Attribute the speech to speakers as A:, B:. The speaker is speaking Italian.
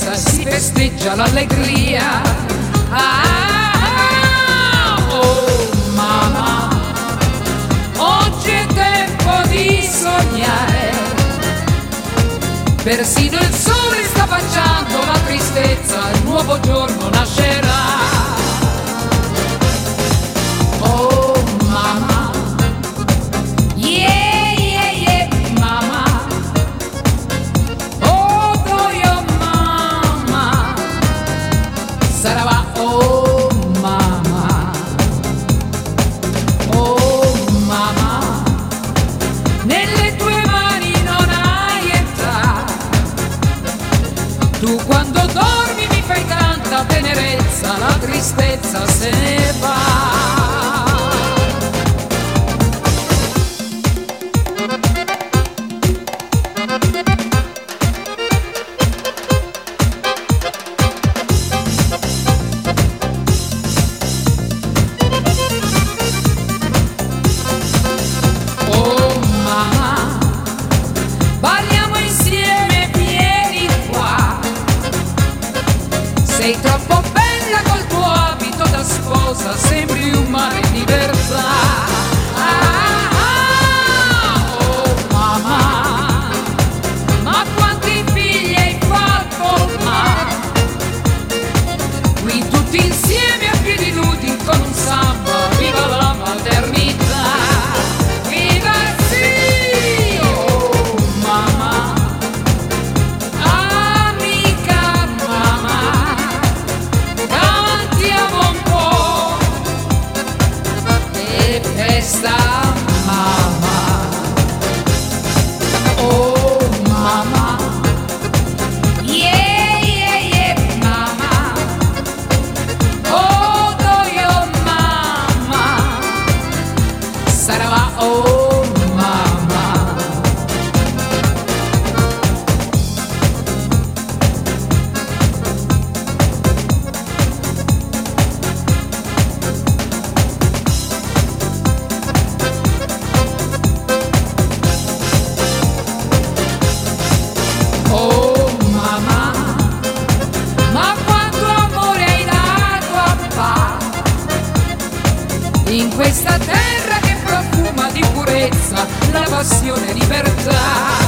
A: tenerezza si festeggia l'allegria. Oh mamma, oggi è tempo di sognare, persino il sole sta baciando la tristezza, il nuovo giorno nascerà. Oh mamma, yeah, yeah, yeah, mamma. Oh doio mamma, sarà oh mamma. Oh mamma, nelle tue mani non hai età. Tu quando dormi mi fai tanta tenerezza, la tristezza se ne va. Oh mamma, balliamo insieme, vieni qua. Sei troppo bella col tuo abito da sposa, sembri un mare in libertà. Oh mamma, ma quanti figli hai fatto ma? Qui tutti insieme a piedi nudi con un samba, viva la maternità. Viva sì, oh mamma, amica mamma, cantiamo un po' e festa mamma. Oh mamma, yeah, yeah, yeah, mamma. Oh doio mamma, sarà oh mamma. Oh mamma, ma quanto amore hai dato a papà, in questa terra che profuma di purezza, la passione e libertà.